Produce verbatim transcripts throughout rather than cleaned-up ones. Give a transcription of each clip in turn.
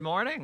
Morning.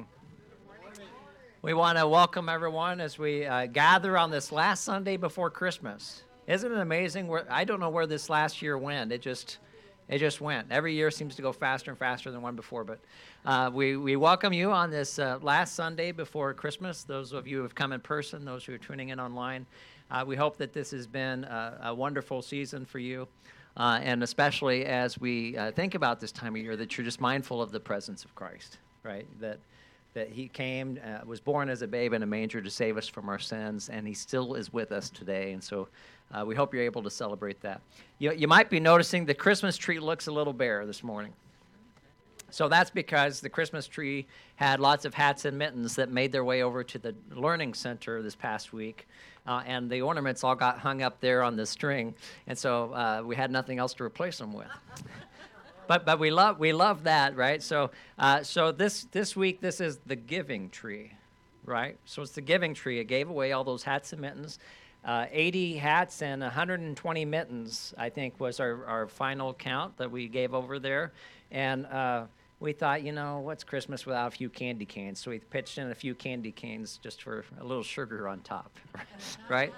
We want to welcome everyone as we uh, gather on this last Sunday before Christmas. Isn't it amazing? Where, I don't know where this last year went. It just, it just went. Every year seems to go faster and faster than one before. But uh, we we welcome you on this uh, last Sunday before Christmas. Those of you who have come in person, those who are tuning in online, uh, we hope that this has been a, a wonderful season for you. Uh, and especially as we uh, think about this time of year, that you're just mindful of the presence of Christ, right? That that he came, uh, was born as a babe in a manger to save us from our sins, and he still is with us today. And so uh, we hope you're able to celebrate that. You, you might be noticing the Christmas tree looks a little bare this morning. So that's because the Christmas tree had lots of hats and mittens that made their way over to the Learning Center this past week. Uh, and the ornaments all got hung up there on the string. And so uh, we had nothing else to replace them with. But but we love we love that, right? So uh, so this this week this is the giving tree, right? So it's the giving tree. It gave away all those hats and mittens, uh, eighty hats and one hundred twenty mittens. I think was our, our final count that we gave over there, and uh, we thought, you know, what's Christmas without a few candy canes? So we pitched in a few candy canes just for a little sugar on top, right?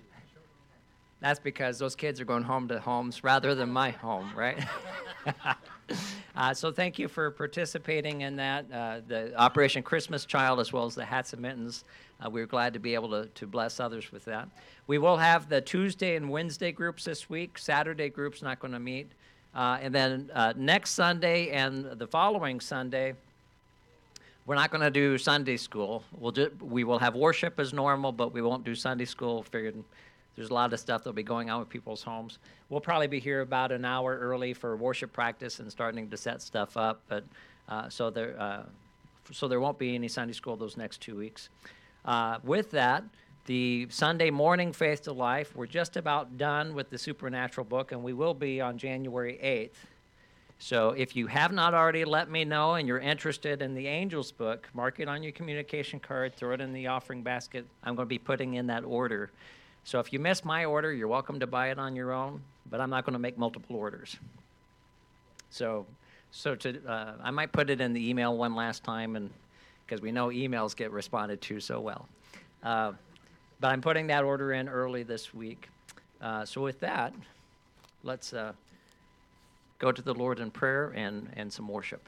That's because those kids are going home to homes rather than my home, right? uh, so thank you for participating in that, uh, the Operation Christmas Child, as well as the hats and mittens. Uh, we're glad to be able to, to bless others with that. We will have the Tuesday and Wednesday groups this week. Saturday group's not going to meet. Uh, and then uh, next Sunday and the following Sunday, we're not going to do Sunday school. We'll ju- we will have worship as normal, but we won't do Sunday school. Figured there's a lot of stuff that'll be going on with people's homes. We'll probably be here about an hour early for worship practice and starting to set stuff up. But uh, so there, uh, so there won't be any Sunday school those next two weeks. Uh, with that, the Sunday morning Faith to Life, we're just about done with the Supernatural book, and we will be on January eighth. So if you have not already let me know and you're interested in the Angels book, mark it on your communication card, throw it in the offering basket. I'm going to be putting in that order. So if you miss my order, you're welcome to buy it on your own, but I'm not going to make multiple orders. So so to uh, I might put it in the email one last time, and because we know emails get responded to so well. Uh, but I'm putting that order in early this week. Uh, so with that, let's uh, go to the Lord in prayer and, and some worship.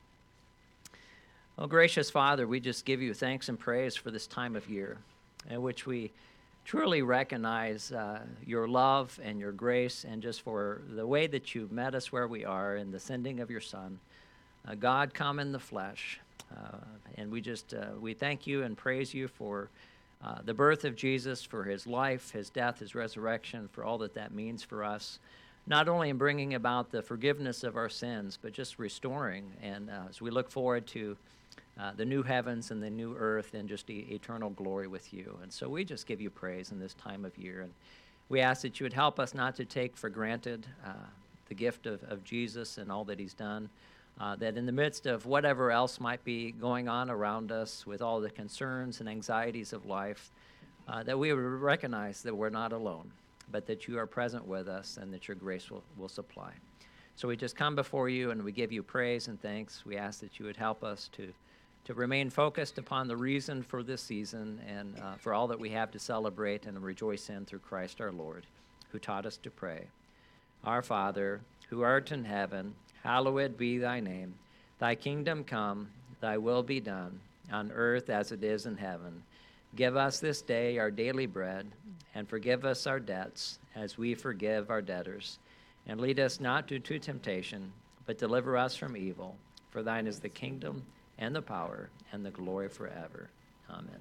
Oh, gracious Father, we just give you thanks and praise for this time of year in which we truly recognize uh, your love and your grace, and just for the way that you've met us where we are in the sending of your Son, uh, God come in the flesh. Uh, and we just, uh, we thank you and praise you for uh, the birth of Jesus, for his life, his death, his resurrection, for all that that means for us, not only in bringing about the forgiveness of our sins, but just restoring. And uh, as we look forward to Uh, the new heavens and the new earth and just e- eternal glory with you. And so we just give you praise in this time of year. And we ask that you would help us not to take for granted uh, the gift of, of Jesus and all that he's done, uh, that in the midst of whatever else might be going on around us with all the concerns and anxieties of life, uh, that we would recognize that we're not alone, but that you are present with us and that your grace will, will supply. So we just come before you and we give you praise and thanks. We ask that you would help us to to remain focused upon the reason for this season and uh, for all that we have to celebrate and rejoice in through Christ our Lord, who taught us to pray. Our Father, who art in heaven, hallowed be thy name. Thy kingdom come, thy will be done, on earth as it is in heaven. Give us this day our daily bread, and forgive us our debts, as we forgive our debtors. And lead us not into temptation, but deliver us from evil. For thine is the kingdom, and the power, and the glory forever. Amen.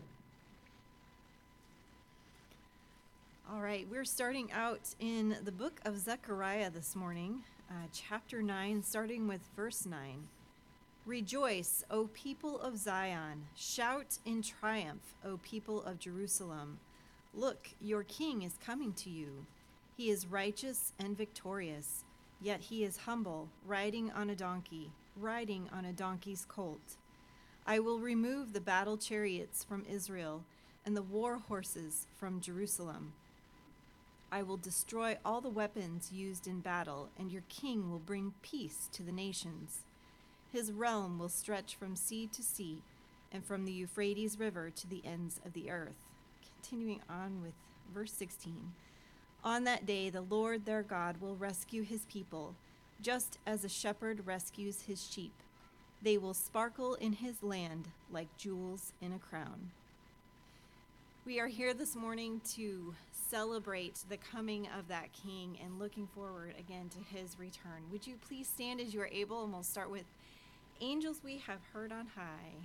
All right, we're starting out in the book of Zechariah this morning, uh, chapter nine, starting with verse nine. Rejoice, O people of Zion. Shout in triumph, O people of Jerusalem. Look, your king is coming to you. He is righteous and victorious, yet he is humble, riding on a donkey, riding on a donkey's colt. I will remove the battle chariots from Israel and the war horses from Jerusalem. I will destroy all the weapons used in battle, and your king will bring peace to the nations. His realm will stretch from sea to sea and from the Euphrates River to the ends of the earth. Continuing on with verse sixteen. On that day, the Lord their God will rescue his people, just as a shepherd rescues his sheep. They will sparkle in his land like jewels in a crown. We are here this morning to celebrate the coming of that King and looking forward again to his return. Would you please stand as you are able, and we'll start with Angels We Have Heard on High.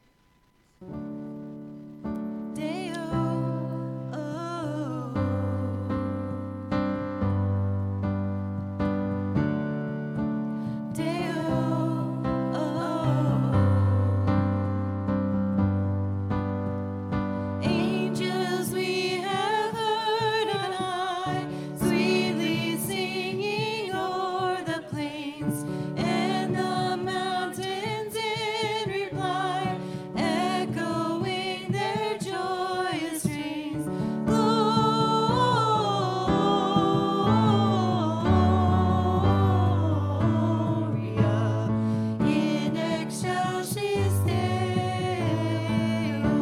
Deo, oh, Deo, oh, angels we have heard on high, sweetly singing o'er the plains and the mountains in reply, echoing their joyous strains. Gloria in excelsis Deo.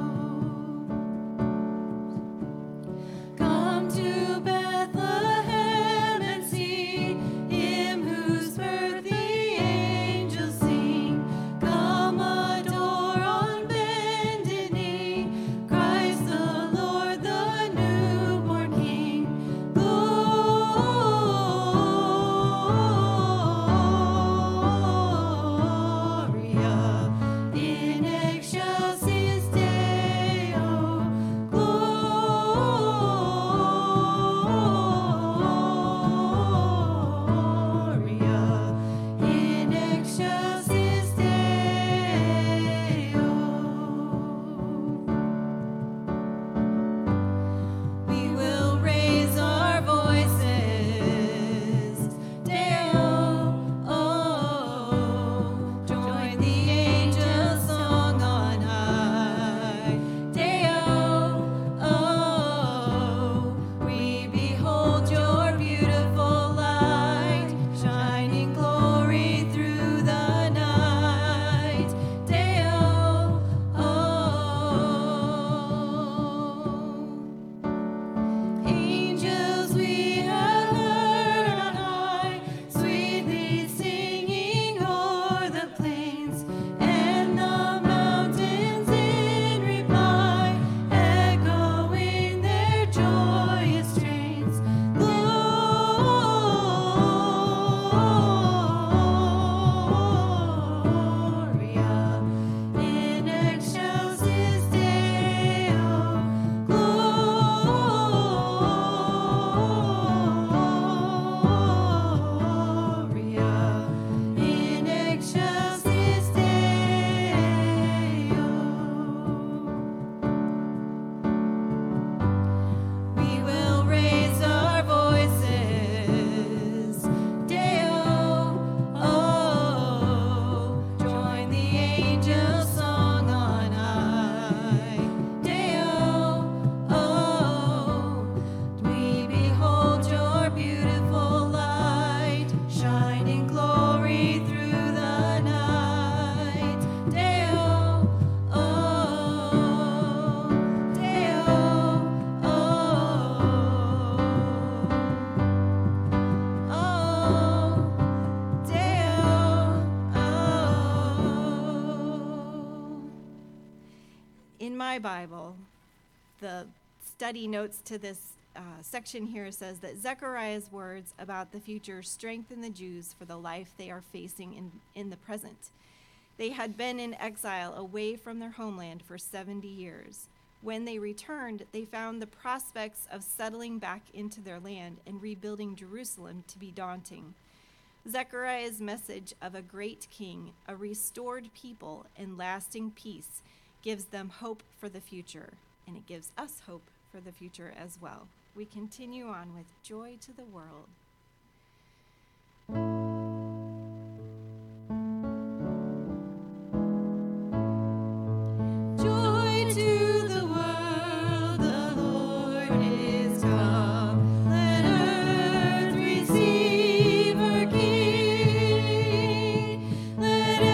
Come to Bethlehem and see him whose birth the angels sing. Come adore on bended knee Christ the Lord, the newborn King. Gloria in excelsis Deo. Gloria in excelsis Deo. We will raise our voices, Deo, oh, join the angels' song on high. Deo, oh, we behold your beautiful light, shining glory through the night. Deo, oh. Angels we have heard on high, sweetly singing o'er the plains and the mountains in reply, echoing their joyous strains. Gloria in excelsis Deo. Gloria in excelsis Deo. We will raise our voices, Deo, oh, join the angels' song on high. Deo, oh, we behold your beautiful light, shining glory through the night. Deo, oh, Deo, oh, oh, Deo, oh. In my Bible, the study notes to this uh, section here says that Zechariah's words about the future strengthen the Jews for the life they are facing in, in the present. They had been in exile away from their homeland for seventy years. When they returned, they found the prospects of settling back into their land and rebuilding Jerusalem to be daunting. Zechariah's message of a great king, a restored people, and lasting peace gives them hope for the future, and it gives us hope for the future as well. We continue on with Joy to the World. Joy to the world, the Lord is come. Let earth receive her King. Let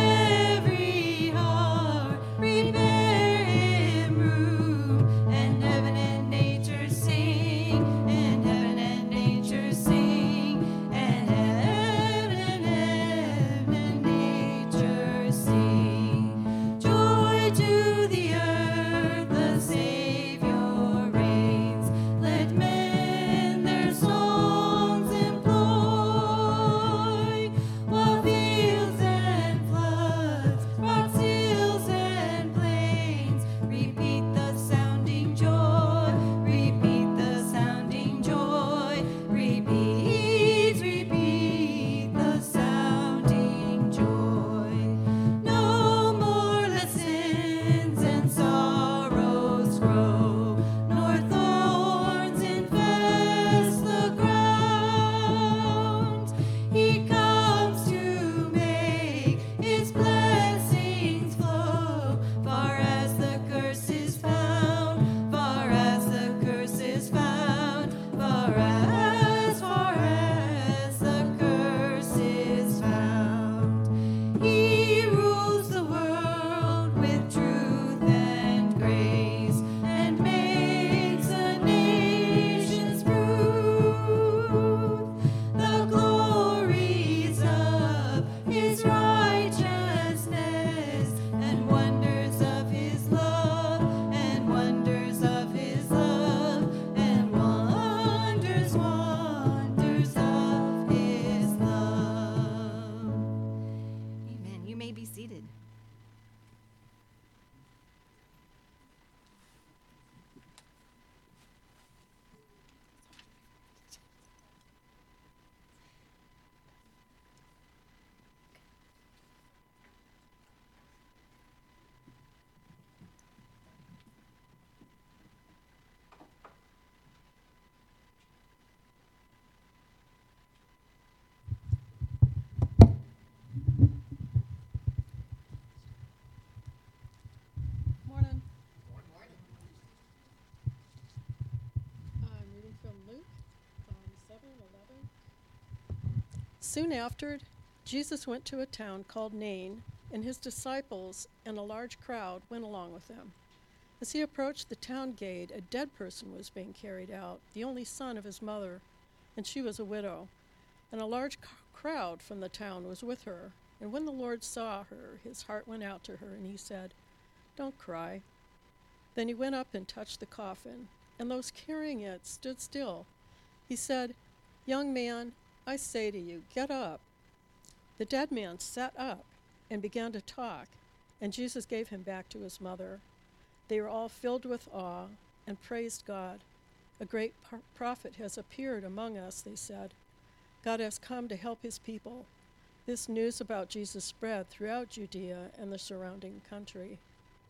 Soon after, Jesus went to a town called Nain, and his disciples and a large crowd went along with him. As he approached the town gate, a dead person was being carried out, the only son of his mother, and she was a widow. And a large c- crowd from the town was with her. And when the Lord saw her, his heart went out to her, and he said, "Don't cry." Then he went up and touched the coffin, and those carrying it stood still. He said, "Young man, I say to you, get up." The dead man sat up and began to talk, and Jesus gave him back to his mother. They were all filled with awe and praised God. "A great par- prophet has appeared among us," they said. "God has come to help his people." This news about Jesus spread throughout Judea and the surrounding country.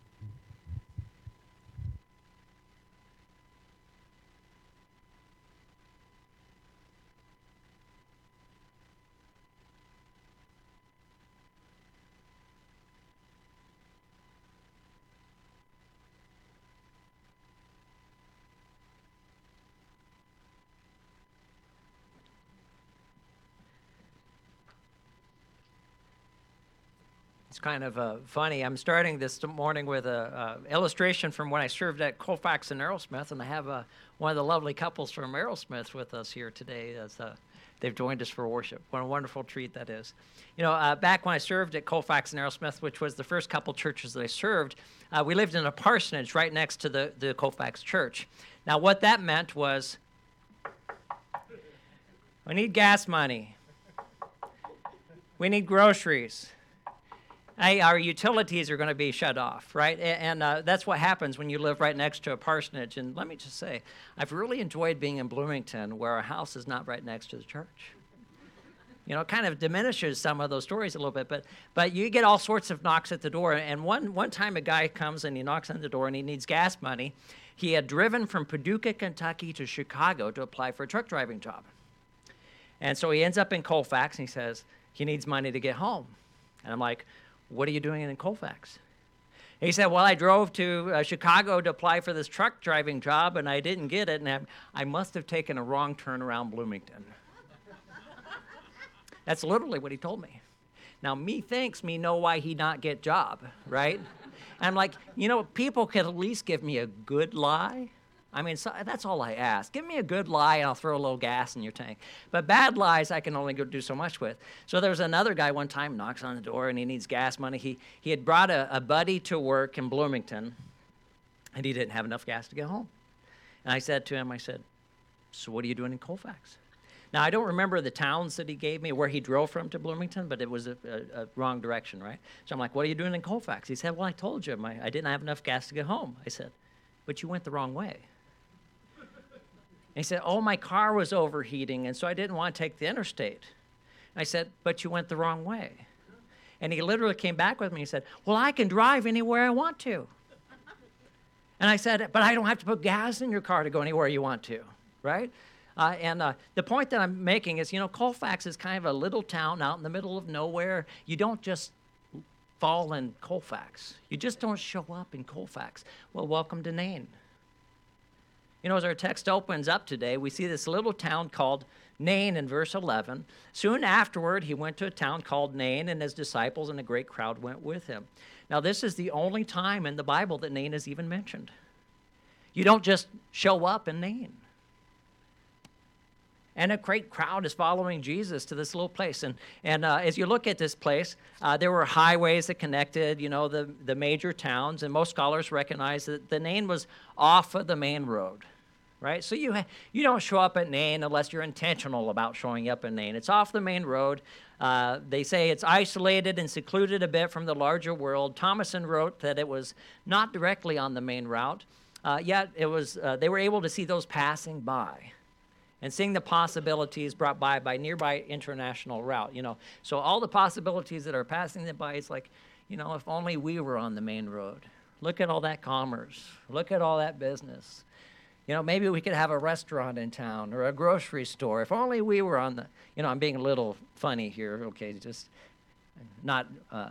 It's kind of uh, funny. I'm starting this morning with a, a illustration from when I served at Colfax and Aerosmith, and I have uh, one of the lovely couples from Aerosmith with us here today. As uh, they've joined us for worship. What a wonderful treat that is. You know, uh, back when I served at Colfax and Aerosmith, which was the first couple churches that I served, uh, we lived in a parsonage right next to the, the Colfax church. Now, what that meant was, we need gas money. We need groceries. Hey, our utilities are going to be shut off, right? And uh, that's what happens when you live right next to a parsonage. And let me just say, I've really enjoyed being in Bloomington, where our house is not right next to the church. You know, it kind of diminishes some of those stories a little bit, but but you get all sorts of knocks at the door. And one one time a guy comes and he knocks on the door and he needs gas money. He had driven from Paducah, Kentucky to Chicago to apply for a truck driving job. And so he ends up in Colfax and he says he needs money to get home. And I'm like, what are you doing in Colfax? He said, well, I drove to uh, Chicago to apply for this truck driving job, and I didn't get it, and I, I must have taken a wrong turn around Bloomington. That's literally what he told me. Now, me thinks me know why he not get job, right? And I'm like, you know, people could at least give me a good lie. I mean, so, that's all I ask. Give me a good lie, and I'll throw a little gas in your tank. But bad lies, I can only go do so much with. So there was another guy one time knocks on the door, and he needs gas money. He he had brought a, a buddy to work in Bloomington, and he didn't have enough gas to get home. And I said to him, I said, so what are you doing in Colfax? Now, I don't remember the towns that he gave me, where he drove from to Bloomington, but it was a, a, a wrong direction, right? So I'm like, what are you doing in Colfax? He said, well, I told you, my, I didn't have enough gas to get home. I said, but you went the wrong way. He said, oh, my car was overheating, and so I didn't want to take the interstate. I said, but you went the wrong way. And he literally came back with me and said, well, I can drive anywhere I want to. And I said, but I don't have to put gas in your car to go anywhere you want to, right? Uh, and uh, the point that I'm making is, you know, Colfax is kind of a little town out in the middle of nowhere. You don't just fall in Colfax. You just don't show up in Colfax. Well, welcome to Nain. You know, as our text opens up today, we see this little town called Nain in verse eleven. Soon afterward, he went to a town called Nain, and his disciples and a great crowd went with him. Now, this is the only time in the Bible that Nain is even mentioned. You don't just show up in Nain. And a great crowd is following Jesus to this little place. And and uh, as you look at this place, uh, there were highways that connected, you know, the, the major towns. And most scholars recognize that the Nain was off of the main road, right? So you ha- you don't show up at Nain unless you're intentional about showing up in Nain. It's off the main road. Uh, they say it's isolated and secluded a bit from the larger world. Thomason wrote that it was not directly on the main route, uh, yet it was. Uh, they were able to see those passing by and seeing the possibilities brought by by nearby international route, you know. So all the possibilities that are passing them by, it's like, you know, if only we were on the main road. Look at all that commerce. Look at all that business. You know, maybe we could have a restaurant in town or a grocery store. If only we were on the, you know, I'm being a little funny here, okay, just not, uh,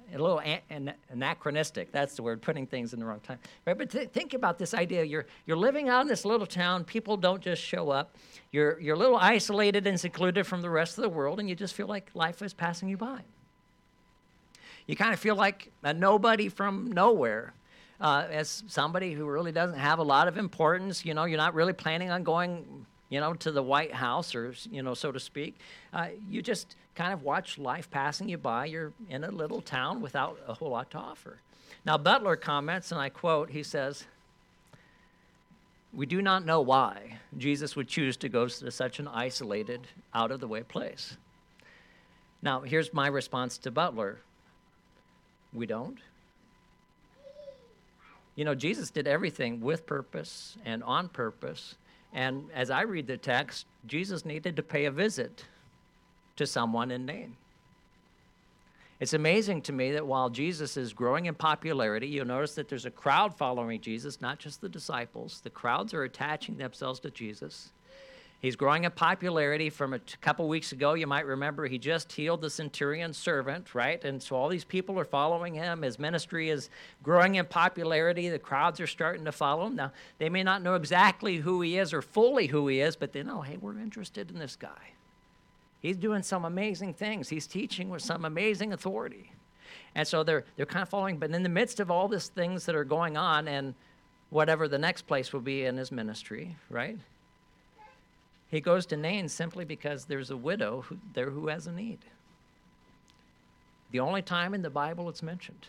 a little an- an- anachronistic. That's the word, putting things in the wrong time. Right? But th- think about this idea. You're, you're living out in this little town. People don't just show up. You're, you're a little isolated and secluded from the rest of the world, and you just feel like life is passing you by. You kind of feel like a nobody from nowhere. Uh, as somebody who really doesn't have a lot of importance, you know, you're not really planning on going, you know, to the White House or, you know, so to speak. Uh, you just kind of watch life passing you by. You're in a little town without a whole lot to offer. Now, Butler comments, and I quote, he says, "We do not know why Jesus would choose to go to such an isolated, out-of-the-way place." Now, here's my response to Butler. We don't. You know, Jesus did everything with purpose and on purpose. And as I read the text, Jesus needed to pay a visit to someone in Nain. It's amazing to me that while Jesus is growing in popularity, you'll notice that there's a crowd following Jesus, not just the disciples. The crowds are attaching themselves to Jesus. He's growing in popularity. From a t- couple weeks ago, you might remember he just healed the centurion's servant, right? And so all these people are following him. His ministry is growing in popularity. The crowds are starting to follow him. Now, they may not know exactly who he is or fully who he is, but they know, hey, we're interested in this guy. He's doing some amazing things. He's teaching with some amazing authority. And so they're they're kind of following. But in the midst of all these things that are going on and whatever the next place will be in his ministry, right? He goes to Nain simply because there's a widow who, there who has a need. The only time in the Bible it's mentioned.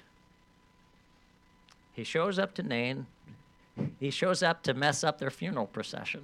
He shows up to Nain. He shows up to mess up their funeral procession.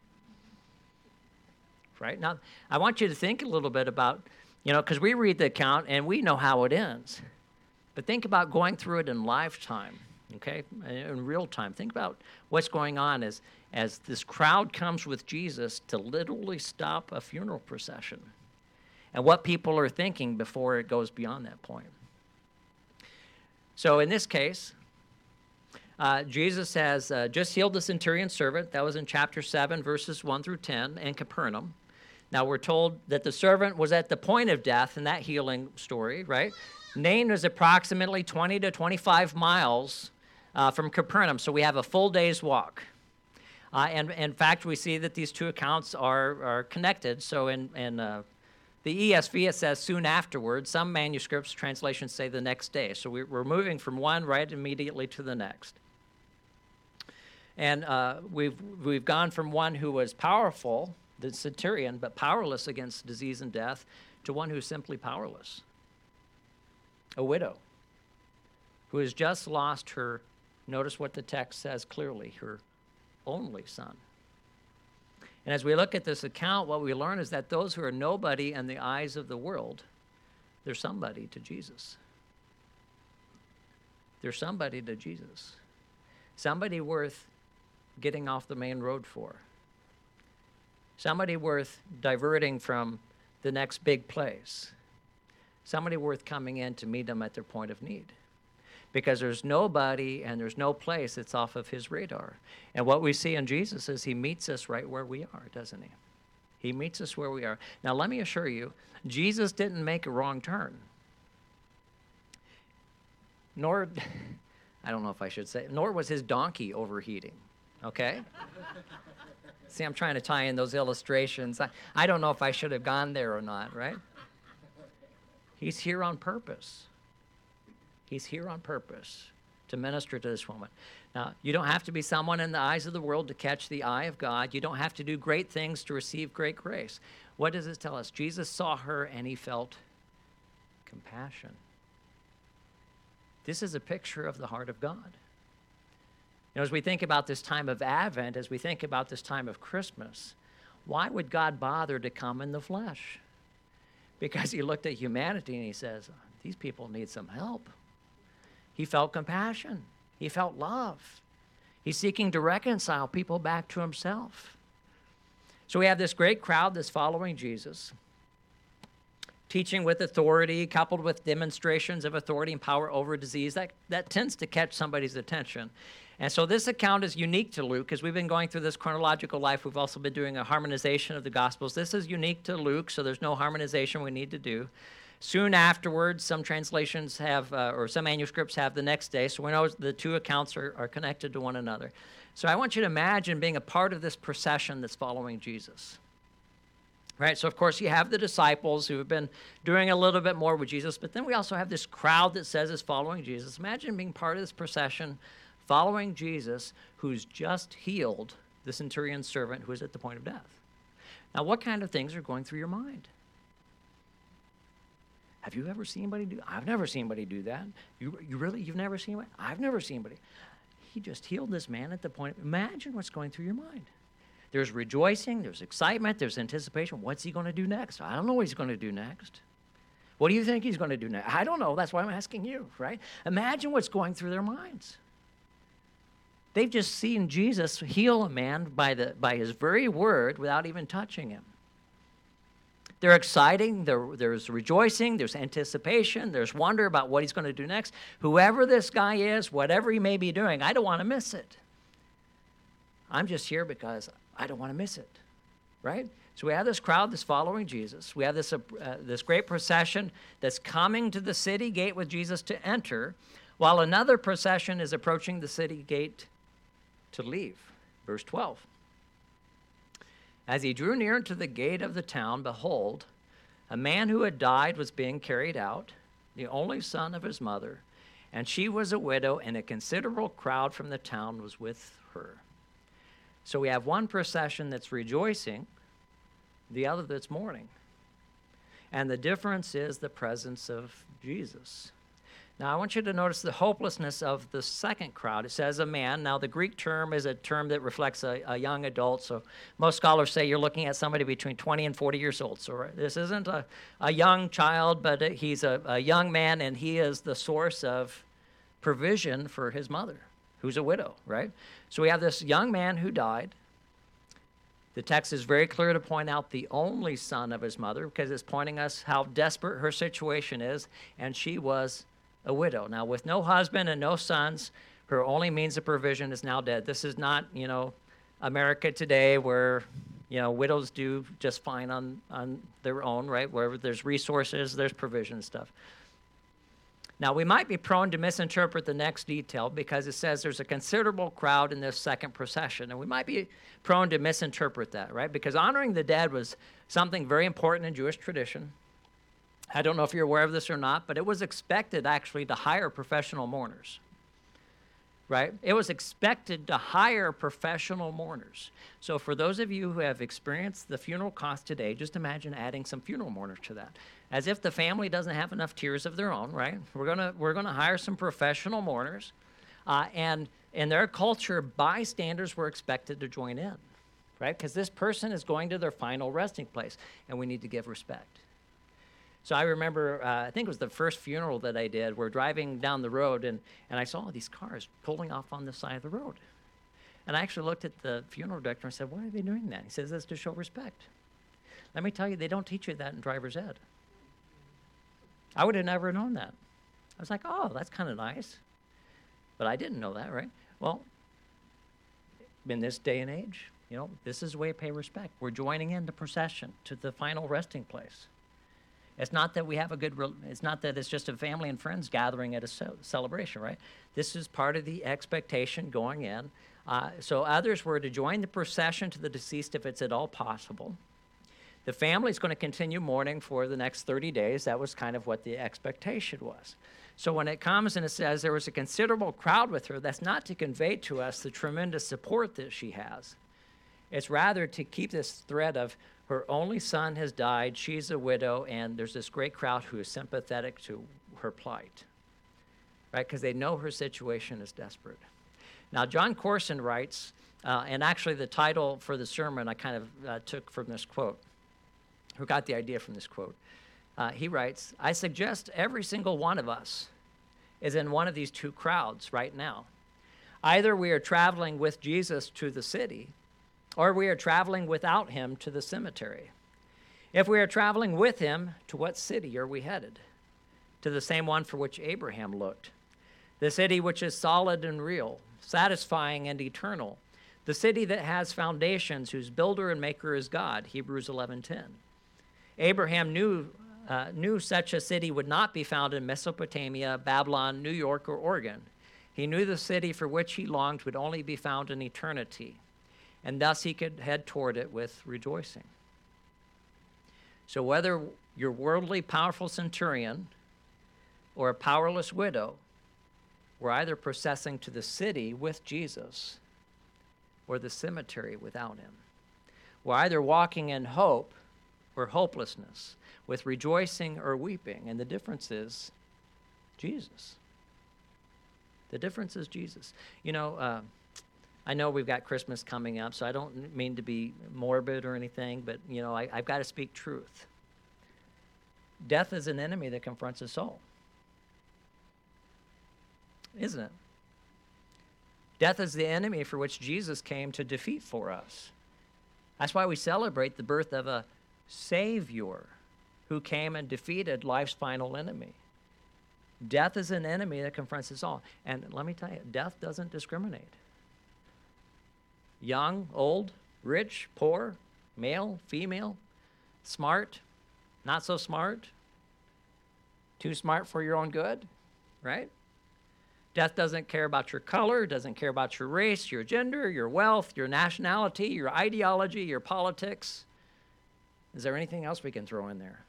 Right? Now, I want you to think a little bit about, you know, because we read the account and we know how it ends. But think about going through it in lifetime, okay, in real time. Think about what's going on as, as this crowd comes with Jesus to literally stop a funeral procession and what people are thinking before it goes beyond that point. So in this case, uh, Jesus has uh, just healed the centurion's servant. That was in chapter seven, verses one through ten, in Capernaum. Now, we're told that the servant was at the point of death in that healing story, right? Nain was approximately twenty to twenty-five miles uh, from Capernaum, so we have a full day's walk. Uh, and, and in fact, we see that these two accounts are, are connected. So in, in uh, the E S V, it says soon afterwards. Some manuscripts, translations say the next day. So we're, we're moving from one right immediately to the next. And uh, we've, we've gone from one who was powerful, the centurion, but powerless against disease and death, to one who's simply powerless. A widow who has just lost her, notice what the text says clearly, her only son. And as we look at this account, what we learn is that those who are nobody in the eyes of the world, they're somebody to Jesus. They're somebody to Jesus. Somebody worth getting off the main road for. Somebody worth diverting from the next big place. Somebody worth coming in to meet them at their point of need. Because there's nobody and there's no place that's off of his radar. And what we see in Jesus is he meets us right where we are, doesn't he? He meets us where we are. Now, let me assure you, Jesus didn't make a wrong turn. Nor, I don't know if I should say, nor was his donkey overheating, okay? See, I'm trying to tie in those illustrations. I, I don't know if I should have gone there or not, right? He's here on purpose. He's here on purpose to minister to this woman. Now, you don't have to be someone in the eyes of the world to catch the eye of God. You don't have to do great things to receive great grace. What does this tell us? Jesus saw her and he felt compassion. This is a picture of the heart of God. You know, as we think about this time of Advent, as we think about this time of Christmas, why would God bother to come in the flesh? Because he looked at humanity and he says, these people need some help. He felt compassion. He felt love. He's seeking to reconcile people back to himself. So we have this great crowd that's following Jesus, teaching with authority, coupled with demonstrations of authority and power over disease. That, that tends to catch somebody's attention. And so this account is unique to Luke, because we've been going through this chronological life. We've also been doing a harmonization of the Gospels. This is unique to Luke, so there's no harmonization we need to do. Soon afterwards, some translations have, uh, or some manuscripts have the next day, so we know the two accounts are, are connected to one another. So I want you to imagine being a part of this procession that's following Jesus. Right, so of course you have the disciples who have been doing a little bit more with Jesus, but then we also have this crowd that says is following Jesus. Imagine being part of this procession following Jesus who's just healed the centurion's servant who is at the point of death. Now, what kind of things are going through your mind? Have you ever seen anybody do that? I've never seen anybody do that. You, you really, you've never seen anybody? I've never seen anybody. He just healed this man at the point. Imagine what's going through your mind. There's rejoicing, there's excitement, there's anticipation. What's he going to do next? I don't know what he's going to do next. What do you think he's going to do next? I don't know. That's why I'm asking you, right? Imagine what's going through their minds. They've just seen Jesus heal a man by, the, by his very word without even touching him. They're exciting, there, there's rejoicing, there's anticipation, there's wonder about what he's going to do next. Whoever this guy is, whatever he may be doing, I don't want to miss it. I'm just here because I don't want to miss it, right? So we have this crowd that's following Jesus. We have this, uh, this great procession that's coming to the city gate with Jesus to enter, while another procession is approaching the city gate to leave. Verse twelve. As he drew near to the gate of the town, behold, a man who had died was being carried out, the only son of his mother, and she was a widow, and a considerable crowd from the town was with her. So we have one procession that's rejoicing, the other that's mourning. And the difference is the presence of Jesus. Now, I want you to notice the hopelessness of the second crowd. It says a man. Now, the Greek term is a term that reflects a, a young adult. So most scholars say you're looking at somebody between twenty and forty years old. So right, this isn't a, a young child, but he's a, a young man, and he is the source of provision for his mother, who's a widow, right? So we have this young man who died. The text is very clear to point out the only son of his mother, because it's pointing us how desperate her situation is, and she was a widow. Now, with no husband and no sons, her only means of provision is now dead. This is not, you know, America today where, you know, widows do just fine on, on their own, right? Wherever there's resources, there's provision and stuff. Now, we might be prone to misinterpret the next detail because it says there's a considerable crowd in this second procession, and we might be prone to misinterpret that, right? Because honoring the dead was something very important in Jewish tradition. I don't know if you're aware of this or not, but it was expected actually to hire professional mourners, right? It was expected to hire professional mourners. So for those of you who have experienced the funeral cost today, just imagine adding some funeral mourners to that. As if the family doesn't have enough tears of their own, right? We're gonna we're gonna hire some professional mourners, uh, and in their culture, bystanders were expected to join in, right? Because this person is going to their final resting place, and we need to give respect. So I remember, uh, I think it was the first funeral that I did. We're driving down the road, and, and I saw these cars pulling off on the side of the road. And I actually looked at the funeral director and said, why are they doing that? He says, that's to show respect. Let me tell you, they don't teach you that in driver's ed. I would have never known that. I was like, oh, that's kind of nice. But I didn't know that, right? Well, in this day and age, you know, this is the way to pay respect. We're joining in the procession to the final resting place. It's not that we have a good, re- it's not that it's just a family and friends gathering at a ce- celebration, right? This is part of the expectation going in. Uh, so others were to join the procession to the deceased if it's at all possible. The family is going to continue mourning for the next thirty days. That was kind of what the expectation was. So when it comes and it says there was a considerable crowd with her, that's not to convey to us the tremendous support that she has. It's rather to keep this thread of her only son has died, she's a widow, and there's this great crowd who is sympathetic to her plight, right? Because they know her situation is desperate. Now, John Corson writes, uh, and actually the title for the sermon I kind of uh, took from this quote, who got the idea from this quote. Uh, he writes, I suggest every single one of us is in one of these two crowds right now. Either we are traveling with Jesus to the city, or we are traveling without him to the cemetery. If we are traveling with him, to what city are we headed? To the same one for which Abraham looked. The city which is solid and real, satisfying and eternal. The city that has foundations, whose builder and maker is God, Hebrews eleven ten. Abraham knew uh, knew such a city would not be found in Mesopotamia, Babylon, New York, or Oregon. He knew the city for which he longed would only be found in eternity, and thus he could head toward it with rejoicing. So whether you're worldly powerful centurion or a powerless widow, we're either processing to the city with Jesus or the cemetery without him. We're either walking in hope or hopelessness, with rejoicing or weeping, and the difference is Jesus. The difference is Jesus. You know, uh, I know we've got Christmas coming up, so I don't mean to be morbid or anything, but, you know, I, I've got to speak truth. Death is an enemy that confronts us all. Isn't it? Death is the enemy for which Jesus came to defeat for us. That's why we celebrate the birth of a Savior who came and defeated life's final enemy. Death is an enemy that confronts us all. And let me tell you, death doesn't discriminate. Young, old, rich, poor, male, female, smart, not so smart, too smart for your own good, right? Death doesn't care about your color, doesn't care about your race, your gender, your wealth, your nationality, your ideology, your politics. Is there anything else we can throw in there?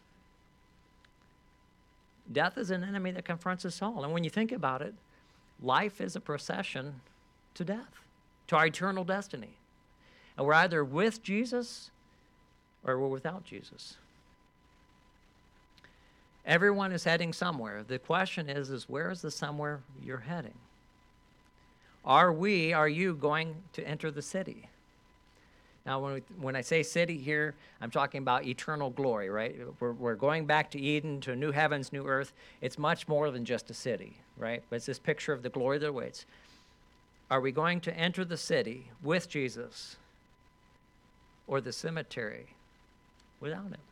Death is an enemy that confronts us all. And when you think about it, life is a procession to death, to our eternal destiny. And we're either with Jesus or we're without Jesus. Everyone is heading somewhere. The question is, is where is the somewhere you're heading? Are we, are you going to enter the city? Now, when, we, when I say city here, I'm talking about eternal glory, right? We're, we're going back to Eden, to a new heavens, new earth. It's much more than just a city, right? But it's this picture of the glory that awaits. Are we going to enter the city with Jesus or the cemetery without him?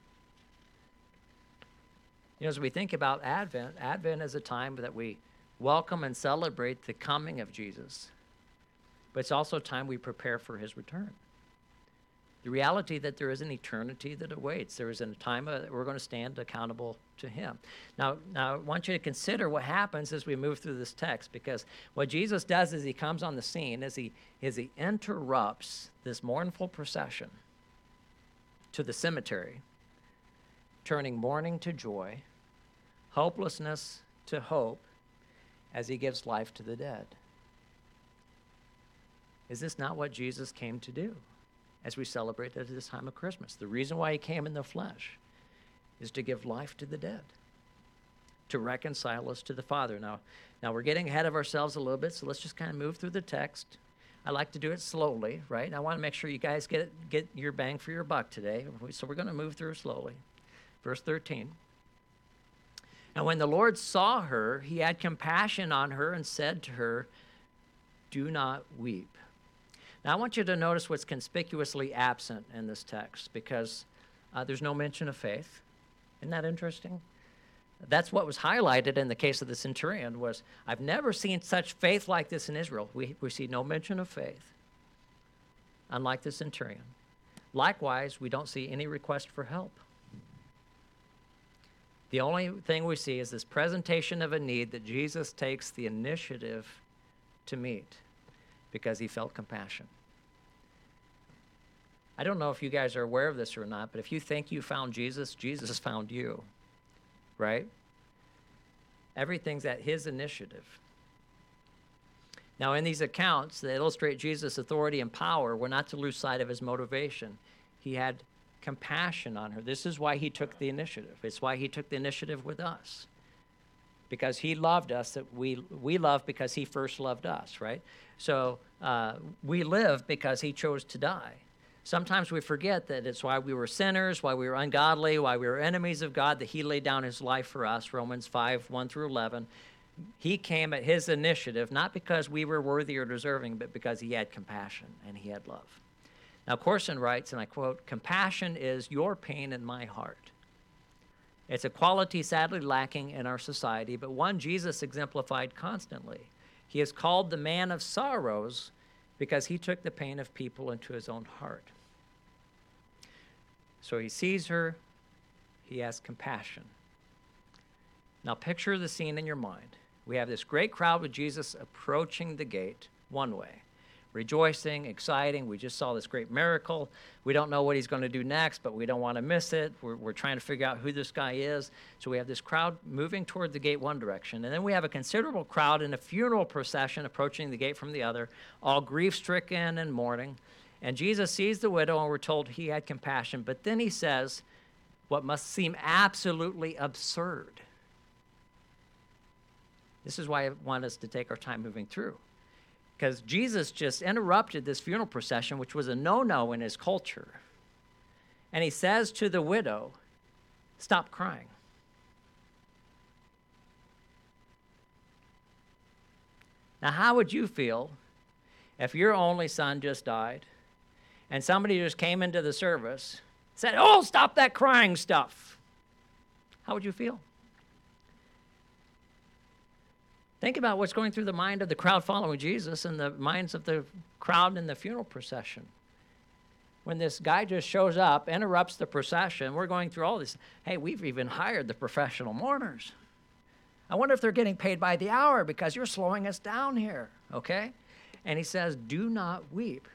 You know, as we think about Advent, Advent is a time that we welcome and celebrate the coming of Jesus, but it's also a time we prepare for his return. The reality that there is an eternity that awaits. There is a time that we're going to stand accountable to him. Now, now, I want you to consider what happens as we move through this text, because what Jesus does is he comes on the scene, as he, as he interrupts this mournful procession to the cemetery, turning mourning to joy, hopelessness to hope, as he gives life to the dead. Is this not what Jesus came to do as we celebrate at this time of Christmas? The reason why he came in the flesh is to give life to the dead, to reconcile us to the Father. Now, now we're getting ahead of ourselves a little bit, so let's just kind of move through the text. I like to do it slowly, right? And I want to make sure you guys get get your bang for your buck today, so we're going to move through slowly. Verse thirteen. And when the Lord saw her, he had compassion on her and said to her, "Do not weep." Now, I want you to notice what's conspicuously absent in this text, because uh, there's no mention of faith. Isn't that interesting? That's what was highlighted in the case of the centurion was, I've never seen such faith like this in Israel. We, we see no mention of faith, unlike the centurion. Likewise, we don't see any request for help. The only thing we see is this presentation of a need that Jesus takes the initiative to meet because he felt compassion. I don't know if you guys are aware of this or not, but if you think you found Jesus, Jesus found you, right? Everything's at his initiative. Now, in these accounts that illustrate Jesus' authority and power, we're not to lose sight of his motivation. He had compassion on her. This is why he took the initiative. It's why he took the initiative with us. Because he loved us, that we we love because he first loved us, right? So uh, we live because he chose to die. Sometimes we forget that it's why we were sinners, why we were ungodly, why we were enemies of God, that he laid down his life for us, Romans five, one through eleven. He came at his initiative, not because we were worthy or deserving, but because he had compassion and he had love. Now, Corson writes, and I quote, "Compassion is your pain in my heart." It's a quality sadly lacking in our society, but one Jesus exemplified constantly. He is called the man of sorrows because he took the pain of people into his own heart. So he sees her, he has compassion. Now picture the scene in your mind. We have this great crowd with Jesus approaching the gate one way, rejoicing, exciting. We just saw this great miracle. We don't know what he's going to do next, but we don't want to miss it. We're, we're trying to figure out who this guy is. So we have this crowd moving toward the gate one direction. And then we have a considerable crowd in a funeral procession approaching the gate from the other, all grief-stricken and mourning. And Jesus sees the widow, and we're told he had compassion. But then he says what must seem absolutely absurd. This is why I want us to take our time moving through. Because Jesus just interrupted this funeral procession, which was a no-no in his culture. And he says to the widow, stop crying. Now, how would you feel if your only son just died and somebody just came into the service, said, oh, stop that crying stuff? How would you feel? Think about what's going through the mind of the crowd following Jesus and the minds of the crowd in the funeral procession. When this guy just shows up, interrupts the procession, we're going through all this. Hey, we've even hired the professional mourners. I wonder if they're getting paid by the hour because you're slowing us down here, okay? And he says, do not weep.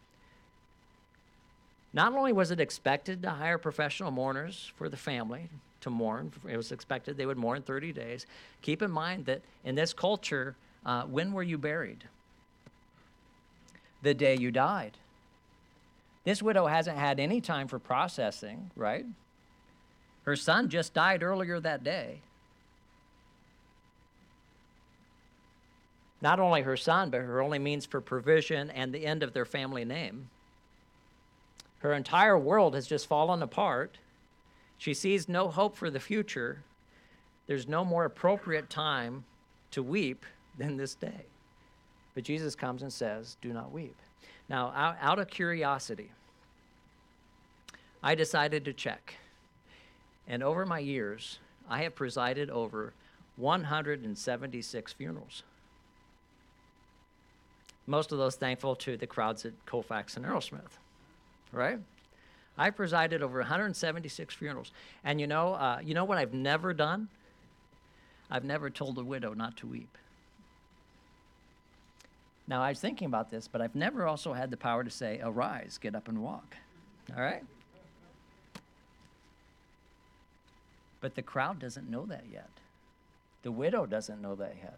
Not only was it expected to hire professional mourners for the family to mourn, it was expected they would mourn thirty days. Keep in mind that in this culture, uh, when were you buried? The day you died. This widow hasn't had any time for processing, right? Her son just died earlier that day. Not only her son, but her only means for provision and the end of their family name. Her entire world has just fallen apart. She sees no hope for the future. There's no more appropriate time to weep than this day. But Jesus comes and says, do not weep. Now, out, out of curiosity, I decided to check. And over my years, I have presided over one hundred seventy-six funerals. Most of those thankful to the crowds at Colfax and Aerosmith, right? I presided over one hundred seventy-six funerals. And you know, uh, you know what I've never done? I've never told a widow not to weep. Now, I was thinking about this, but I've never also had the power to say, arise, get up and walk, all right? But the crowd doesn't know that yet. The widow doesn't know that yet.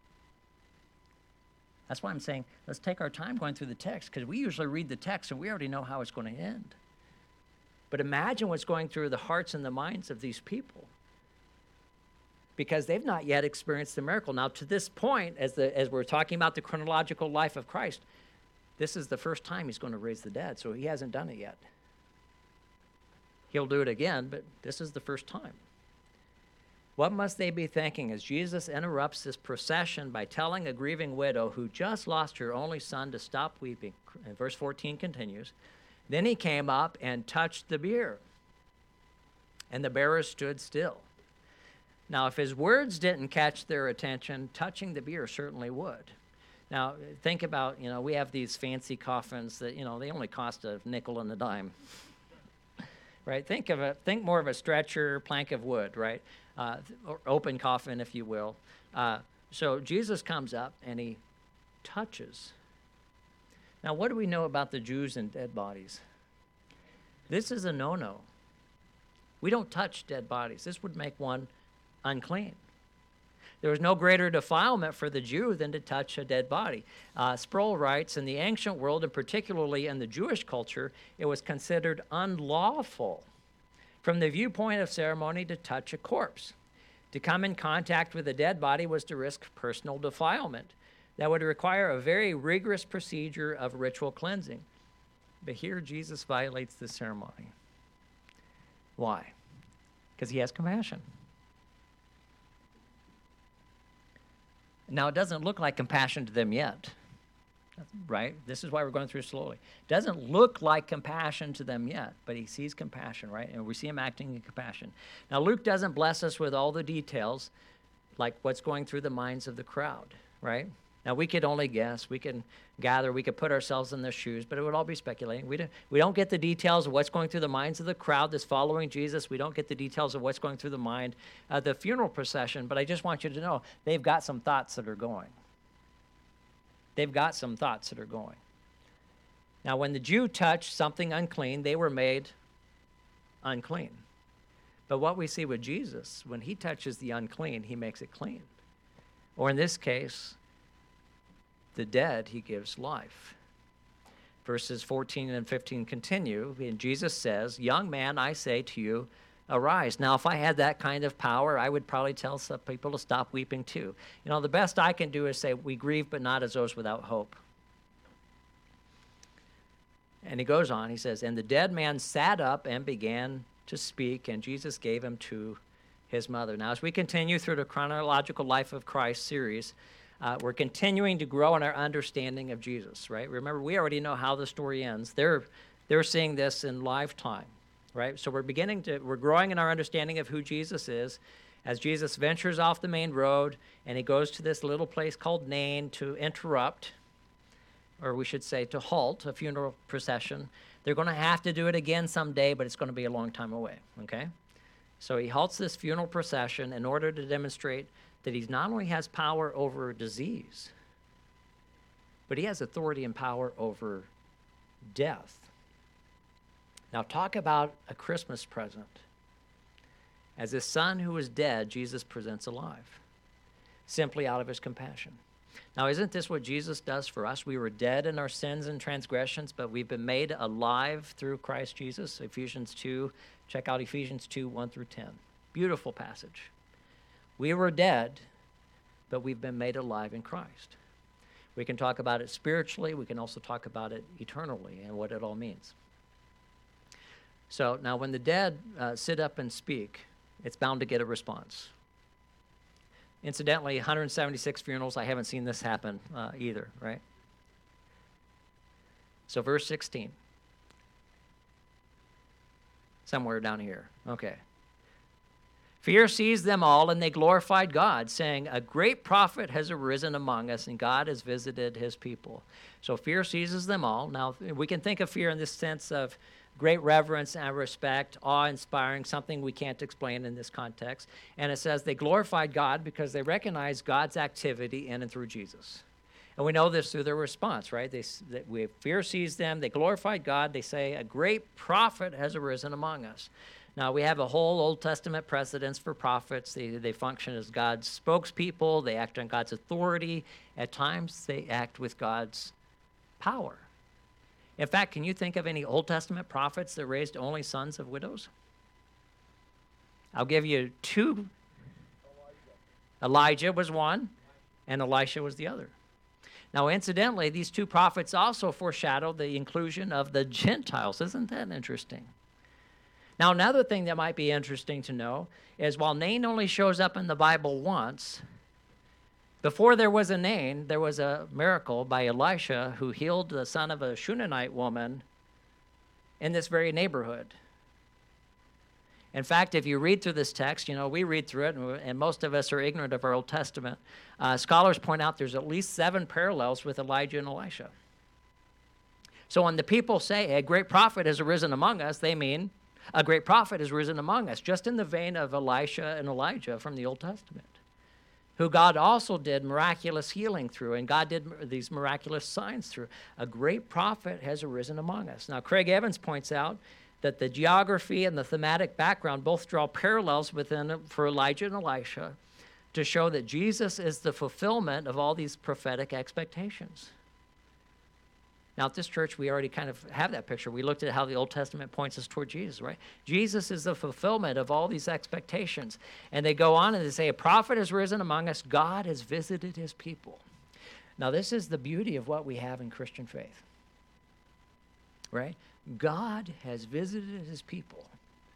That's why I'm saying, let's take our time going through the text, because we usually read the text and we already know how it's going to end. But imagine what's going through the hearts and the minds of these people, because they've not yet experienced the miracle. Now, to this point, as, the, as we're talking about the chronological life of Christ, this is the first time he's going to raise the dead, so he hasn't done it yet. He'll do it again, but this is the first time. What must they be thinking as Jesus interrupts this procession by telling a grieving widow who just lost her only son to stop weeping? And verse fourteen continues, then he came up and touched the bier, and the bearers stood still. Now, if his words didn't catch their attention, touching the bier certainly would. Now, think about, you know, we have these fancy coffins that, you know, they only cost a nickel and a dime, right? Think of a, think more of a stretcher, plank of wood, right? Uh, or open coffin, if you will. Uh, so Jesus comes up and he touches. Now, what do we know about the Jews and dead bodies? This is a no-no. We don't touch dead bodies. This would make one unclean. There was no greater defilement for the Jew than to touch a dead body. Uh, Sproul writes, in the ancient world, and particularly in the Jewish culture, it was considered unlawful from the viewpoint of ceremony to touch a corpse. To come in contact with a dead body was to risk personal defilement. That would require a very rigorous procedure of ritual cleansing. But here Jesus violates the ceremony. Why? Because he has compassion. Now, it doesn't look like compassion to them yet, right? This is why we're going through slowly. It doesn't look like compassion to them yet, but he sees compassion, right? And we see him acting in compassion. Now, Luke doesn't bless us with all the details, like what's going through the minds of the crowd, right? Now, we could only guess. We can gather. We could put ourselves in their shoes, but it would all be speculating. We don't, we don't get the details of what's going through the minds of the crowd that's following Jesus. We don't get the details of what's going through the mind of the funeral procession, but I just want you to know they've got some thoughts that are going. They've got some thoughts that are going. Now, when the Jew touched something unclean, they were made unclean. But what we see with Jesus, when he touches the unclean, he makes it clean. Or in this case, the dead, he gives life. Verses fourteen and fifteen continue, and Jesus says, young man, I say to you, arise. Now, if I had that kind of power, I would probably tell some people to stop weeping too. You know, the best I can do is say, we grieve, but not as those without hope. And he goes on, he says, and the dead man sat up and began to speak, and Jesus gave him to his mother. Now, as we continue through the Chronological Life of Christ series, uh, we're continuing to grow in our understanding of Jesus, right? Remember, we already know how the story ends. They're, they're seeing this in lifetime, right? So we're beginning to, we're growing in our understanding of who Jesus is as Jesus ventures off the main road, and he goes to this little place called Nain to interrupt, or we should say to halt, a funeral procession. They're going to have to do it again someday, but it's going to be a long time away, okay? So he halts this funeral procession in order to demonstrate that he not only has power over disease, but he has authority and power over death. Now talk about a Christmas present. As his son who was dead, Jesus presents alive, simply out of his compassion. Now, isn't this what Jesus does for us? We were dead in our sins and transgressions, but we've been made alive through Christ Jesus. Ephesians two, check out Ephesians two, one through ten. Beautiful passage. We were dead, but we've been made alive in Christ. We can talk about it spiritually. We can also talk about it eternally and what it all means. So now when the dead uh, sit up and speak, it's bound to get a response. Incidentally, one hundred seventy-six funerals, I haven't seen this happen uh, either, right? So verse sixteen. Somewhere down here. Okay. Fear seized them all, and they glorified God, saying, a great prophet has arisen among us, and God has visited his people. So fear seizes them all. Now, we can think of fear in this sense of great reverence and respect, awe-inspiring, something we can't explain in this context. And it says they glorified God because they recognized God's activity in and through Jesus. And we know this through their response, right? They, they we fear seized them. They glorified God. They say, a great prophet has arisen among us. Now, we have a whole Old Testament precedence for prophets. They, they function as God's spokespeople. They act on God's authority. At times, they act with God's power. In fact, can you think of any Old Testament prophets that raised only sons of widows? I'll give you two. Elijah was one, and Elisha was the other. Now, incidentally, these two prophets also foreshadowed the inclusion of the Gentiles. Isn't that interesting? Now, another thing that might be interesting to know is while Nain only shows up in the Bible once, before there was a Nain, there was a miracle by Elisha who healed the son of a Shunammite woman in this very neighborhood. In fact, if you read through this text, you know, we read through it, and, and most of us are ignorant of our Old Testament. Uh, scholars point out there's at least seven parallels with Elijah and Elisha. So when the people say, a great prophet has arisen among us, they mean a great prophet has risen among us, just in the vein of Elisha and Elijah from the Old Testament, who God also did miraculous healing through, and God did these miraculous signs through. A great prophet has arisen among us. Now, Craig Evans points out that the geography and the thematic background both draw parallels within for Elijah and Elisha to show that Jesus is the fulfillment of all these prophetic expectations. Now, at this church, we already kind of have that picture. We looked at how the Old Testament points us toward Jesus, right? Jesus is the fulfillment of all these expectations. And they go on and they say, a prophet has risen among us. God has visited his people. Now, this is the beauty of what we have in Christian faith, right? God has visited his people.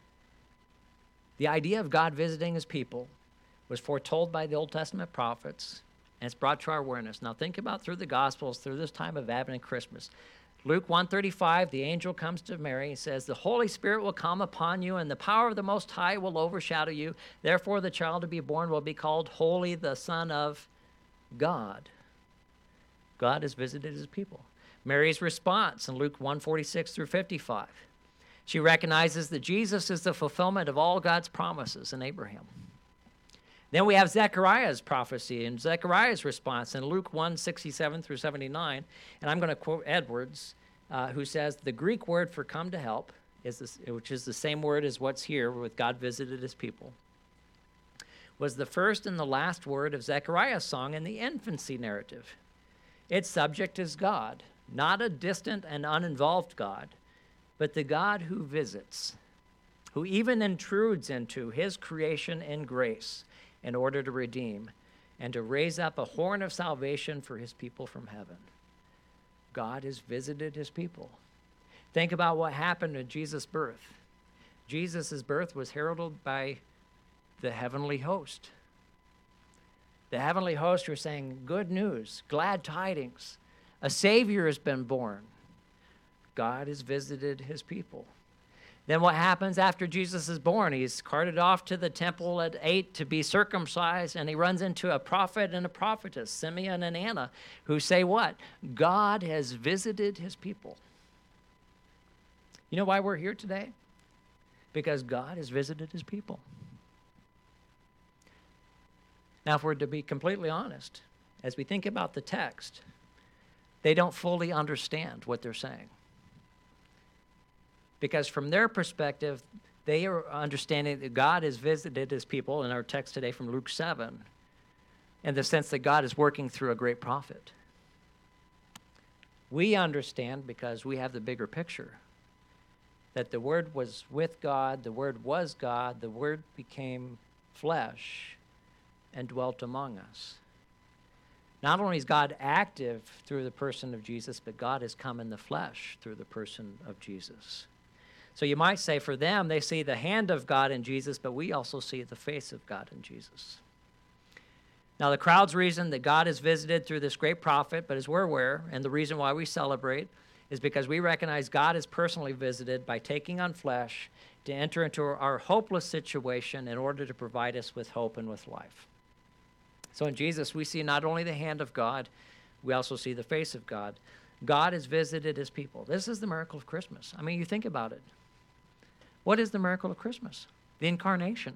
The idea of God visiting his people was foretold by the Old Testament prophets, and it's brought to our awareness. Now think about through the Gospels, through this time of Advent and Christmas. Luke one thirty-five, the angel comes to Mary and says, the Holy Spirit will come upon you, and the power of the Most High will overshadow you. Therefore, the child to be born will be called Holy, the Son of God. God has visited his people. Mary's response in Luke one forty-six through fifty-five. She recognizes that Jesus is the fulfillment of all God's promises in Abraham. Then we have Zechariah's prophecy and Zechariah's response in Luke one sixty-seven through seventy-nine. And I'm going to quote Edwards, uh, who says, the Greek word for come to help, is this, which is the same word as what's here with God visited his people, was the first and the last word of Zechariah's song in the infancy narrative. Its subject is God, not a distant and uninvolved God, but the God who visits, who even intrudes into his creation in grace in order to redeem and to raise up a horn of salvation for his people from heaven. God has visited his people. Think about what happened at Jesus' birth. Jesus' birth was heralded by the heavenly host. The heavenly host were saying, good news, glad tidings. A Savior has been born. God has visited his people. Then what happens after Jesus is born? He's carted off to the temple at eight to be circumcised, and he runs into a prophet and a prophetess, Simeon and Anna, who say what? God has visited his people. You know why we're here today? Because God has visited his people. Now, if we're to be completely honest, as we think about the text, they don't fully understand what they're saying. Because from their perspective, they are understanding that God has visited his people, in our text today from Luke seven, in the sense that God is working through a great prophet. We understand, because we have the bigger picture, that the Word was with God, the Word was God, the Word became flesh and dwelt among us. Not only is God active through the person of Jesus, but God has come in the flesh through the person of Jesus. So you might say for them, they see the hand of God in Jesus, but we also see the face of God in Jesus. Now the crowd's reason that God has visited through this great prophet, but as we're aware, and the reason why we celebrate, is because we recognize God is personally visited by taking on flesh to enter into our hopeless situation in order to provide us with hope and with life. So in Jesus, we see not only the hand of God, we also see the face of God. God has visited his people. This is the miracle of Christmas. I mean, you think about it. What is the miracle of Christmas? The incarnation.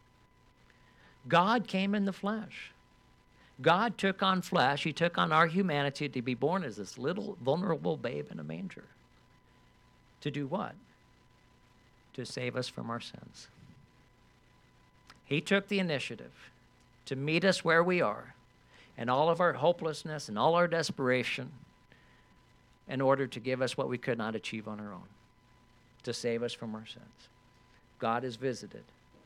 God came in the flesh. God took on flesh. He took on our humanity to be born as this little vulnerable babe in a manger. To do what? To save us from our sins. He took the initiative to meet us where we are and all of our hopelessness and all our desperation in order to give us what we could not achieve on our own, to save us from our sins. God is visited.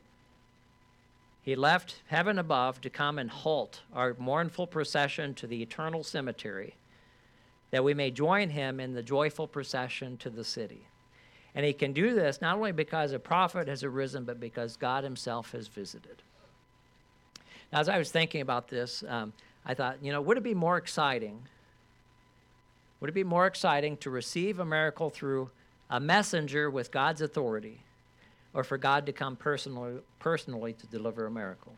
He left heaven above to come and halt our mournful procession to the eternal cemetery, that we may join him in the joyful procession to the city. And he can do this not only because a prophet has arisen, but because God himself has visited. Now, as I was thinking about this, um, I thought, you know, would it be more exciting? Would it be more exciting to receive a miracle through a messenger with God's authority, or for God to come personally, personally to deliver a miracle?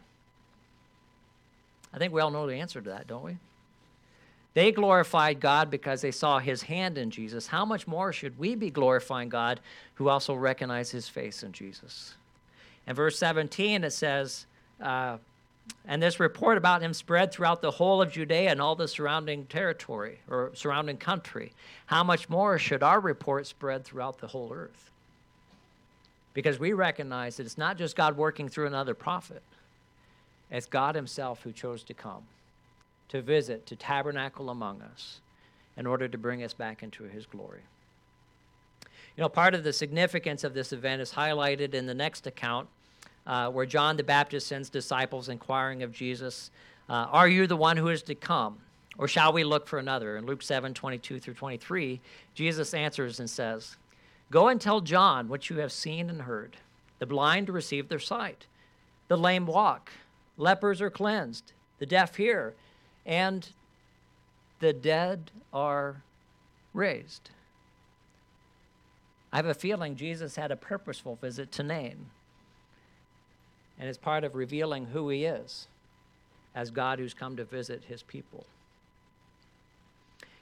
I think we all know the answer to that, don't we? They glorified God because they saw his hand in Jesus. How much more should we be glorifying God who also recognize his face in Jesus? In verse seventeen, it says, uh, and this report about him spread throughout the whole of Judea and all the surrounding territory or surrounding country. How much more should our report spread throughout the whole earth? Because we recognize that it's not just God working through another prophet. It's God himself who chose to come, to visit, to tabernacle among us in order to bring us back into his glory. You know, part of the significance of this event is highlighted in the next account, Uh, where John the Baptist sends disciples inquiring of Jesus, uh, are you the one who is to come, or shall we look for another? In Luke seven, twenty-two through twenty-three, Jesus answers and says, go and tell John what you have seen and heard. The blind receive their sight, the lame walk, lepers are cleansed, the deaf hear, and the dead are raised. I have a feeling Jesus had a purposeful visit to Nain, and it's part of revealing who he is as God who's come to visit his people.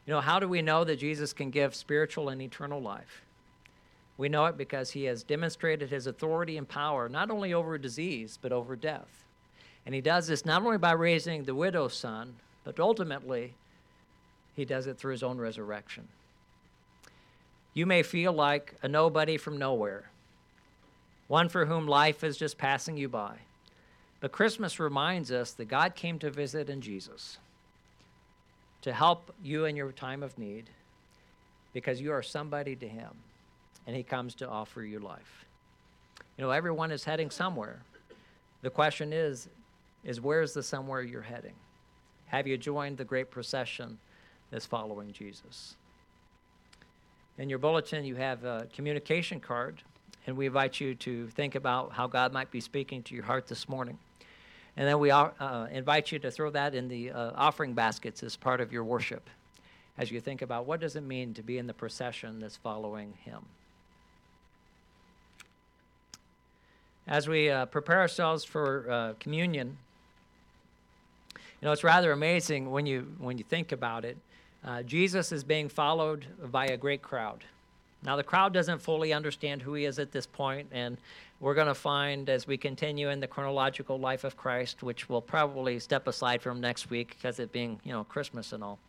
You know, how do we know that Jesus can give spiritual and eternal life? We know it because he has demonstrated his authority and power not only over disease, but over death. And he does this not only by raising the widow's son, but ultimately, he does it through his own resurrection. You may feel like a nobody from nowhere, one for whom life is just passing you by. But Christmas reminds us that God came to visit in Jesus, to help you in your time of need, because you are somebody to him, and he comes to offer you life. You know, everyone is heading somewhere. The question is, is where's the somewhere you're heading? Have you joined the great procession that's following Jesus? In your bulletin, you have a communication card, and we invite you to think about how God might be speaking to your heart this morning. And then we uh, invite you to throw that in the uh, offering baskets as part of your worship as you think about what does it mean to be in the procession that's following him. As we uh, prepare ourselves for uh, communion, you know, it's rather amazing when you when you think about it. Uh, Jesus is being followed by a great crowd. Now, the crowd doesn't fully understand who he is at this point, and we're going to find as we continue in the chronological life of Christ, which we'll probably step aside from next week because it being, you know, Christmas and all.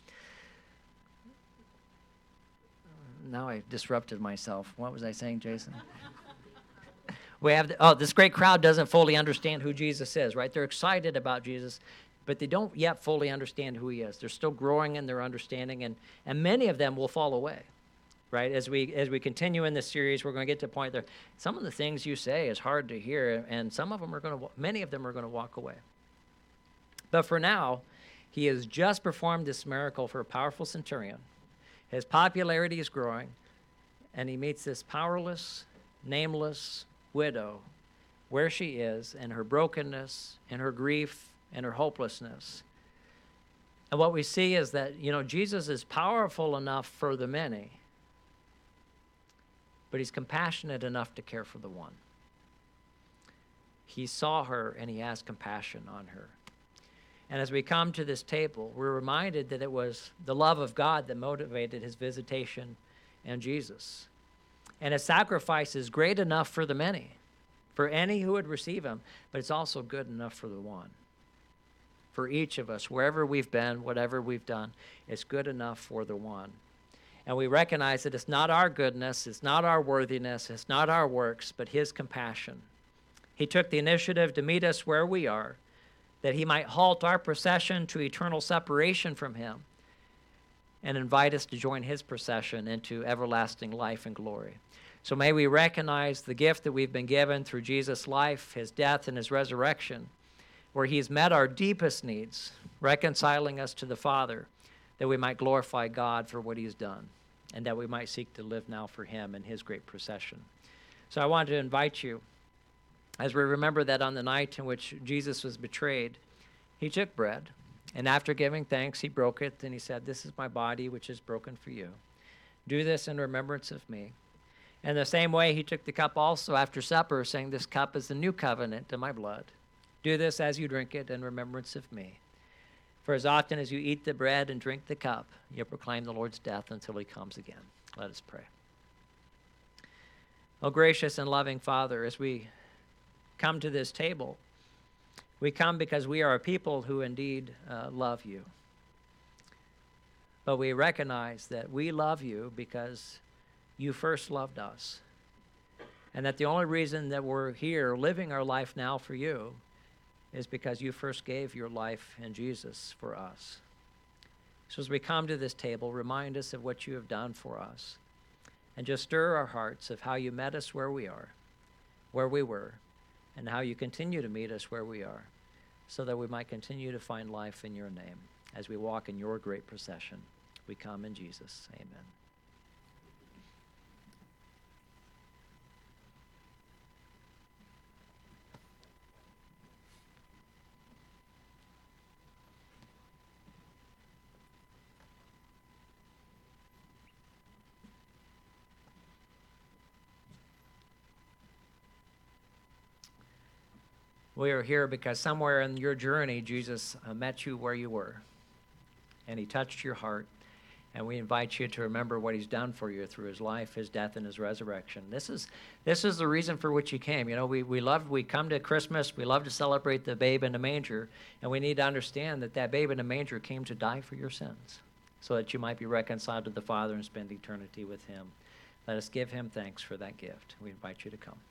Now I disrupted myself. What was I saying, Jason? we have, the, oh, this great crowd doesn't fully understand who Jesus is, right? They're excited about Jesus, but they don't yet fully understand who he is. They're still growing in their understanding, and, and many of them will fall away. Right, as we as we continue in this series, we're going to get to a point there. Some of the things you say is hard to hear, and some of them are going to, many of them are going to walk away. But for now, he has just performed this miracle for a powerful centurion. His popularity is growing, and he meets this powerless, nameless widow where she is, in her brokenness, in her grief, and her hopelessness. And what we see is that, you know, Jesus is powerful enough for the many, but he's compassionate enough to care for the one. He saw her and he has compassion on her. And as we come to this table, we're reminded that it was the love of God that motivated his visitation in Jesus. And his sacrifice is great enough for the many, for any who would receive him, but it's also good enough for the one. For each of us, wherever we've been, whatever we've done, it's good enough for the one. And we recognize that it's not our goodness, it's not our worthiness, it's not our works, but his compassion. He took the initiative to meet us where we are, that he might halt our procession to eternal separation from him and invite us to join his procession into everlasting life and glory. So may we recognize the gift that we've been given through Jesus' life, his death, and his resurrection, where he's met our deepest needs, reconciling us to the Father, that we might glorify God for what he's done, and that we might seek to live now for him in his great procession. So I wanted to invite you, as we remember that on the night in which Jesus was betrayed, he took bread, and after giving thanks, he broke it, and he said, "This is my body, which is broken for you. Do this in remembrance of me." In the same way, he took the cup also after supper, saying, "This cup is the new covenant in my blood. Do this as you drink it in remembrance of me. For as often as you eat the bread and drink the cup, you proclaim the Lord's death until he comes again." Let us pray. Oh, gracious and loving Father, as we come to this table, we come because we are a people who indeed uh, love you. But we recognize that we love you because you first loved us. And that the only reason that we're here living our life now for you is because you first gave your life in Jesus for us. So as we come to this table, remind us of what you have done for us. And just stir our hearts of how you met us where we are, where we were, and how you continue to meet us where we are, so that we might continue to find life in your name as we walk in your great procession. We come in Jesus. Amen. We are here because somewhere in your journey, Jesus uh, met you where you were, and he touched your heart, And we invite you to remember what he's done for you through his life, his death, and his resurrection. This is this is the reason for which he came. You know, we, we love, we come to Christmas, we love to celebrate the babe in the manger, and we need to understand that that babe in the manger came to die for your sins so that you might be reconciled to the Father and spend eternity with him. Let us give him thanks for that gift. We invite you to come.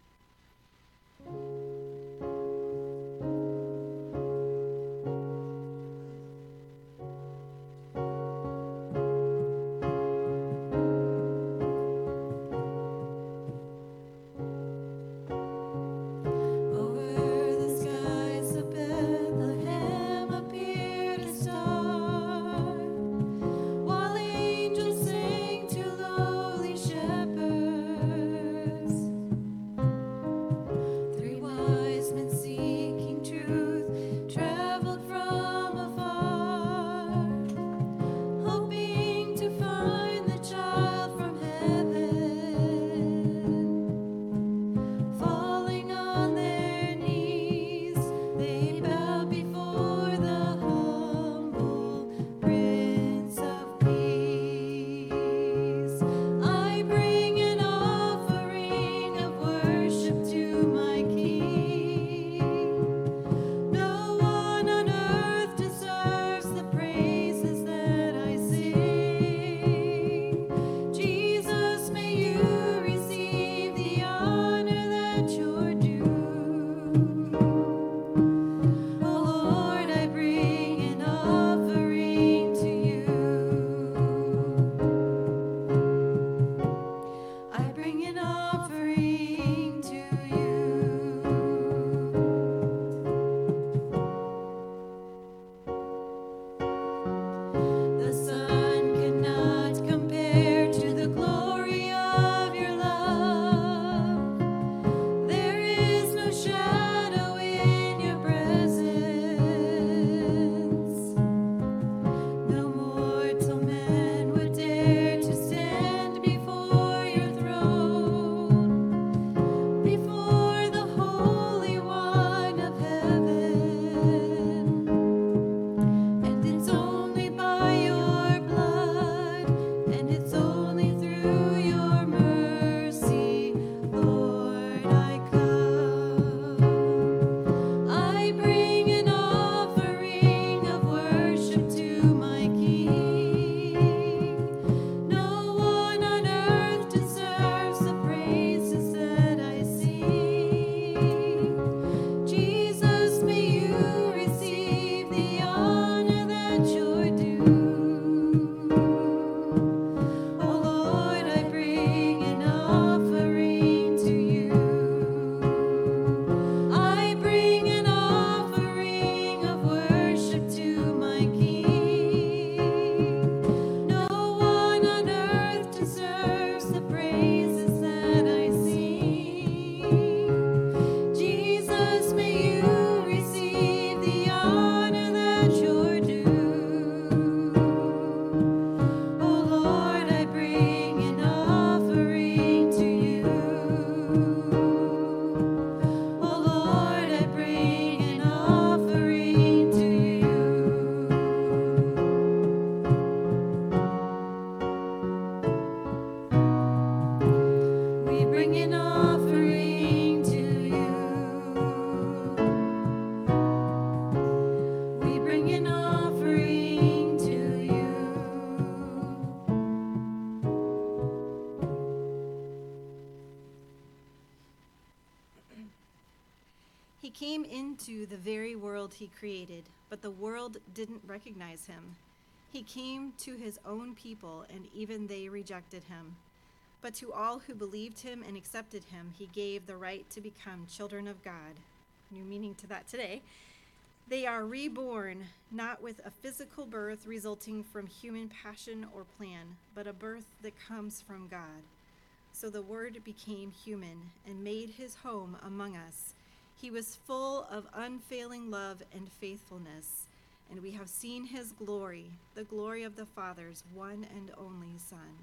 He came into the very world he created, but the world didn't recognize him. He came to his own people, and even they rejected him. But to all who believed him and accepted him, he gave the right to become children of God. New meaning to that today. They are reborn, not with a physical birth resulting from human passion or plan, but a birth that comes from God. So the Word became human and made his home among us. He was full of unfailing love and faithfulness, and we have seen his glory, the glory of the Father's one and only Son.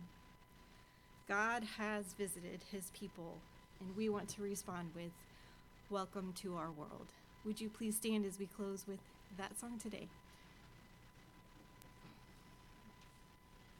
God has visited his people, and we want to respond with, "Welcome to our world." Would you please stand as we close with that song today?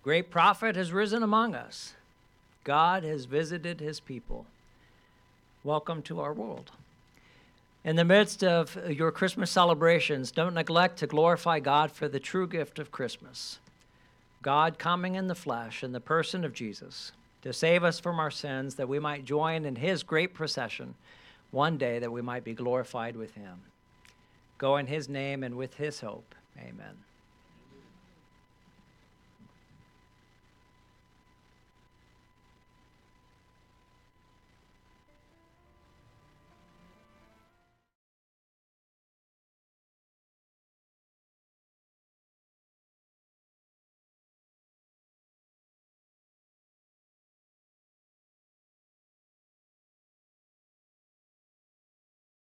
great prophet has risen among us. God has visited his people. Welcome to our world. In the midst of your Christmas celebrations, don't neglect to glorify God for the true gift of Christmas. God coming in the flesh in the person of Jesus to save us from our sins, that we might join in his great procession one day, that we might be glorified with him. Go in his name and with his hope. Amen.